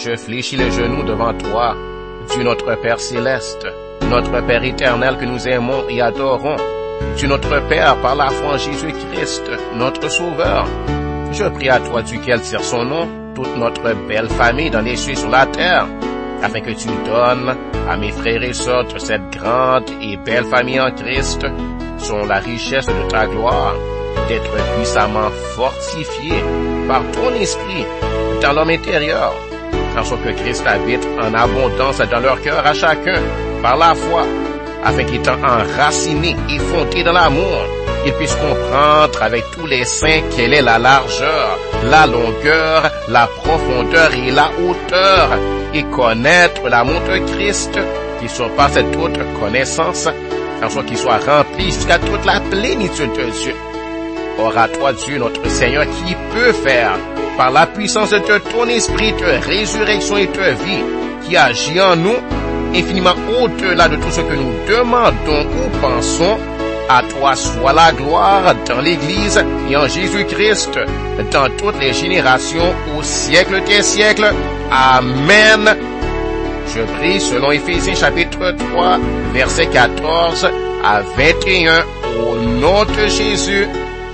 je fléchis les genoux devant toi, Dieu notre Père céleste, notre Père éternel que nous aimons et adorons, Dieu notre Père par la foi en Jésus-Christ, notre Sauveur. Je prie à toi, duquel tire son nom, toute notre belle famille dans les cieux et sur la terre, afin que tu donnes à mes frères et sœurs de cette grande et belle famille en Christ, selon la richesse de ta gloire, d'être puissamment fortifiés par ton esprit dans l'homme intérieur, en sorte que Christ habite en abondance dans leur cœur à chacun, par la foi, afin qu'étant enracinés et fondés dans l'amour, ils puissent comprendre avec tous les saints quelle est la largeur, la longueur, la profondeur et la hauteur, et connaître l'amour de Christ, qui surpasse toute connaissance, en sorte qu'il soit rempli jusqu'à toute la plénitude de Dieu. Or à toi, Dieu, notre Seigneur, qui peut faire, par la puissance de ton esprit de résurrection et de vie, qui agit en nous, infiniment au-delà de tout ce que nous demandons ou pensons, à toi soit la gloire dans l'Église et en Jésus-Christ, dans toutes les générations, au siècle des siècles. Amen. Je prie selon Éphésiens chapitre 3, versets 14 à 21, au nom de Jésus.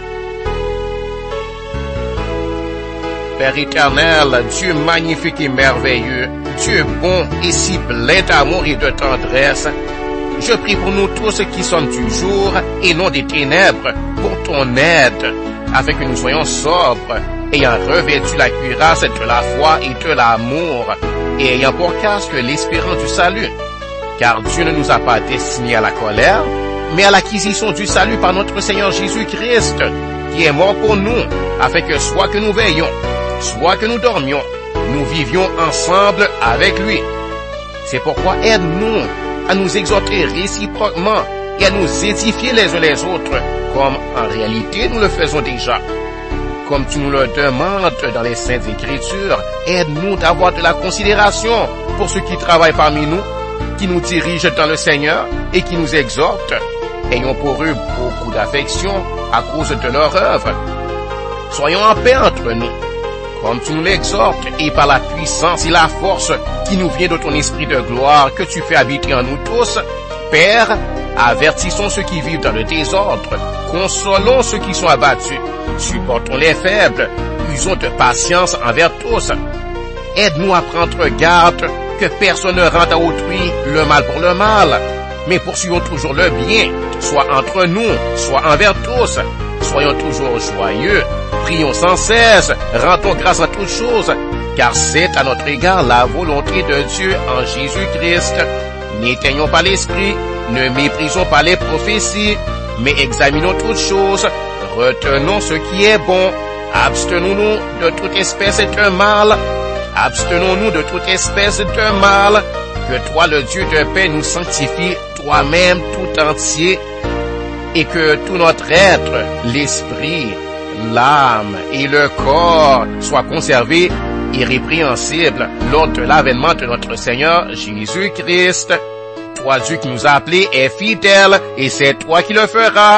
Père éternel, Dieu magnifique et merveilleux, Dieu bon et si plein d'amour et de tendresse, je prie pour nous tous qui sommes du jour et non des ténèbres, pour ton aide, afin que nous soyons sobres, ayant revêtu la cuirasse de la foi et de l'amour, et ayant pour casque l'espérance du salut. Car Dieu ne nous a pas destinés à la colère, mais à l'acquisition du salut par notre Seigneur Jésus-Christ, qui est mort pour nous, afin que soit que nous veillions, soit que nous dormions, nous vivions ensemble avec lui. C'est pourquoi aide-nous à nous exhorter réciproquement et à nous édifier les uns les autres, comme en réalité nous le faisons déjà. Comme tu nous le demandes dans les Saintes Écritures, aide-nous d'avoir de la considération pour ceux qui travaillent parmi nous, qui nous dirigent dans le Seigneur et qui nous exhortent. Ayons pour eux beaucoup d'affection à cause de leur œuvre. Soyons en paix entre nous, comme tu nous l'exhortes, et par la puissance et la force qui nous vient de ton esprit de gloire que tu fais habiter en nous tous. Père, avertissons ceux qui vivent dans le désordre, consolons ceux qui sont abattus, supportons les faibles, usons de patience envers tous. Aide-nous à prendre garde que personne ne rende à autrui le mal pour le mal, mais poursuivons toujours le bien, soit entre nous, soit envers tous. Soyons toujours joyeux, prions sans cesse, rendons grâce à toutes choses, car c'est à notre égard la volonté de Dieu en Jésus-Christ. N'éteignons pas l'esprit, ne méprisons pas les prophéties, mais examinons toutes choses, retenons ce qui est bon, abstenons-nous de toute espèce de mal, abstenons-nous de toute espèce de mal, que toi le Dieu de paix nous sanctifie toi-même tout entier, et que tout notre être, l'esprit, l'âme et le corps soient conservés irrépréhensibles lors de l'avènement de notre Seigneur Jésus-Christ. Toi, Dieu qui nous a appelés, est fidèle, et c'est toi qui le feras.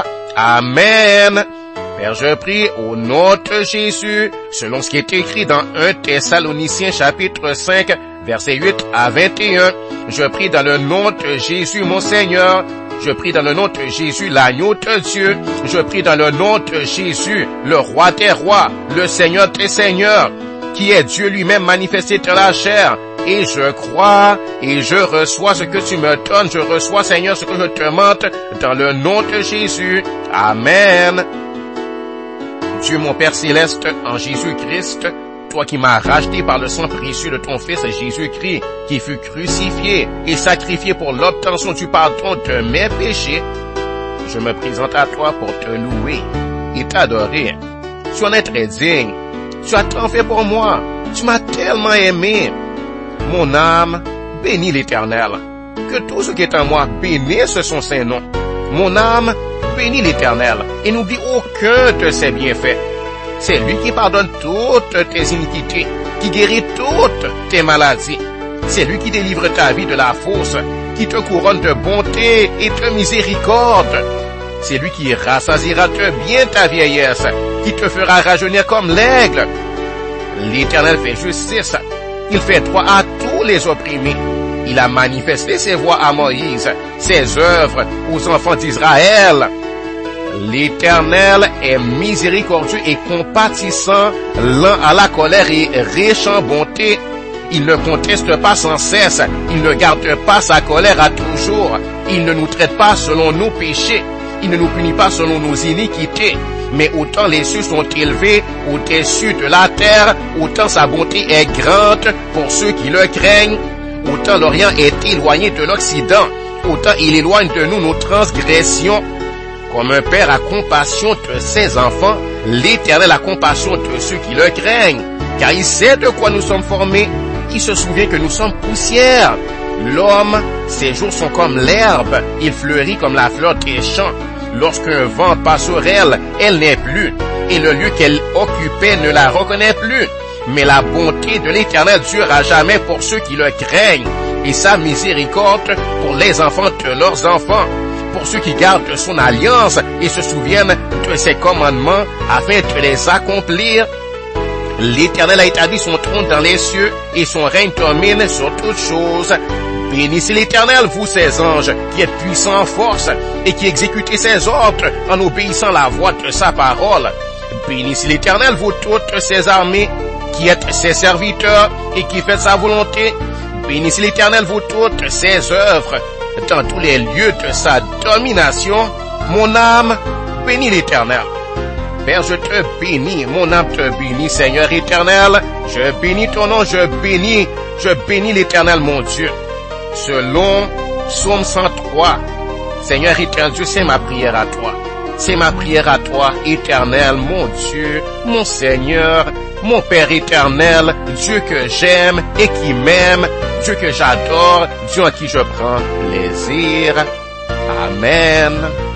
Amen. Père, je prie au nom de Jésus, selon ce qui est écrit dans 1 Thessaloniciens chapitre 5, versets 8 à 21. Je prie dans le nom de Jésus, mon Seigneur. Je prie dans le nom de Jésus, l'agneau de Dieu. Je prie dans le nom de Jésus, le roi des rois, le Seigneur des seigneurs, qui est Dieu lui-même manifesté dans la chair. Et je crois et je reçois ce que tu me donnes. Je reçois, Seigneur, ce que je te demande dans le nom de Jésus. Amen. Dieu mon Père céleste, en Jésus-Christ, toi qui m'as racheté par le sang précieux de ton Fils Jésus-Christ, qui fut crucifié et sacrifié pour l'obtention du pardon de mes péchés, je me présente à toi pour te louer et t'adorer. Tu en es très digne. Tu as tant fait pour moi. Tu m'as tellement aimé. Mon âme bénit l'Éternel. Que tout ce qui est en moi bénisse son saint nom. Mon âme bénit l'Éternel et n'oublie aucun de ses bienfaits. C'est lui qui pardonne toutes tes iniquités, qui guérit toutes tes maladies. C'est lui qui délivre ta vie de la fosse, qui te couronne de bonté et de miséricorde. C'est lui qui rassasiera de bien ta vieillesse, qui te fera rajeunir comme l'aigle. L'Éternel fait justice, Il fait droit à tous les opprimés. Il a manifesté ses voies à Moïse, ses œuvres aux enfants d'Israël. L'Éternel est miséricordieux et compatissant, lent à la colère et riche en bonté. Il ne conteste pas sans cesse, il ne garde pas sa colère à toujours. Il ne nous traite pas selon nos péchés, il ne nous punit pas selon nos iniquités. Mais autant les cieux sont élevés au-dessus de la terre, autant sa bonté est grande pour ceux qui le craignent. Autant l'Orient est éloigné de l'Occident, autant il éloigne de nous nos transgressions. Comme un père a compassion de ses enfants, l'Éternel a compassion de ceux qui le craignent, car il sait de quoi nous sommes formés. Il se souvient que nous sommes poussière. L'homme, ses jours sont comme l'herbe, il fleurit comme la fleur des champs. Lorsqu'un vent passe sur elle, elle n'est plus, et le lieu qu'elle occupait ne la reconnaît plus. Mais la bonté de l'Éternel dure à jamais pour ceux qui le craignent, et sa miséricorde pour les enfants de leurs enfants, pour ceux qui gardent son alliance et se souviennent de ses commandements afin de les accomplir. L'Éternel a établi son trône dans les cieux et son règne domine sur toutes choses. Bénissez l'Éternel, vous ses anges, qui êtes puissants en force et qui exécutez ses ordres en obéissant la voix de sa parole. Bénissez l'Éternel, vous toutes ses armées, qui êtes ses serviteurs et qui faites sa volonté. Bénissez l'Éternel, vous toutes ses œuvres, dans tous les lieux de sa domination. Mon âme bénit l'Éternel. Père, je te bénis, mon âme te bénit, Seigneur éternel. Je bénis ton nom, je bénis l'Éternel, mon Dieu. Selon Psaume 103, Seigneur éternel Dieu, c'est ma prière à toi. C'est ma prière à toi, éternel, mon Dieu, mon Seigneur, mon Père éternel, Dieu que j'aime et qui m'aime, Dieu que j'adore, Dieu en qui je prends plaisir. Amen.